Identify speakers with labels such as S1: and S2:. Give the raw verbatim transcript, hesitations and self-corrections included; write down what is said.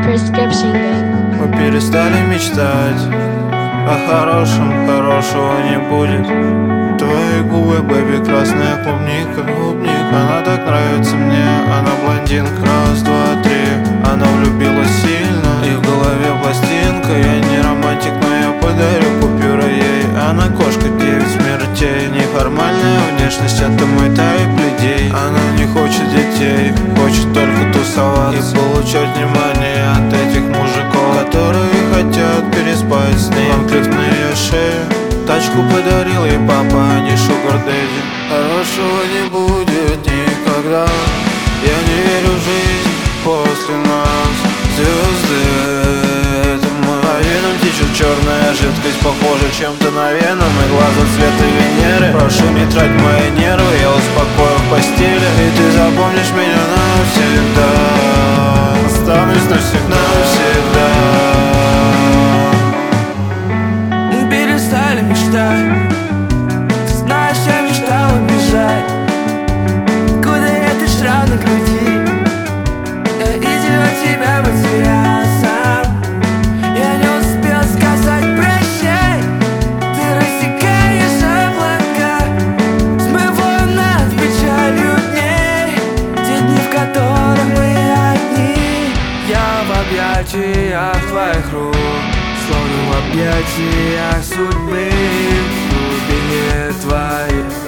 S1: Prescription Gang.
S2: Мы перестали мечтать о хорошем, хорошего не будет. Твои губы, бэби, красная клубника, клубника. Она так нравится мне, она блондинка. Раз, два, три, она влюбилась сильно, и в голове пластинка. Я не романтик, но я подарю купюры ей. Она кошка, девять смертей. Неформальная внешность, это мой тайп людей. Она не хочет детей, хочет только тусоваться и получать внимание от этих мужиков, которые хотят переспать с ней. Конфликт на ее шее. Тачку подарил ей папа, а не шугар дэдди. Хорошего не будет никогда. Я не верю в жизнь после нас. Звезды — это мы. По венам течет черная жидкость, похожа чем-то на веном. И глаза цвета Венеры. Прошу не трать мои нервы, я успокою в постели. И ты запомнишь меня навсегда. Останусь навсегда, навсегда.
S3: Перестали мечтать. Ты знаешь, я мечтал убежать. Куда я дышал на груди. Я видел тебя, потерял сам. Я не успел сказать прощай. Ты рассекаешь облака, смывая над печалью дней. Те дни, в которых мы одни. Я в объятиях твоих рук, словно в объятиях судьбы, в глубине твоих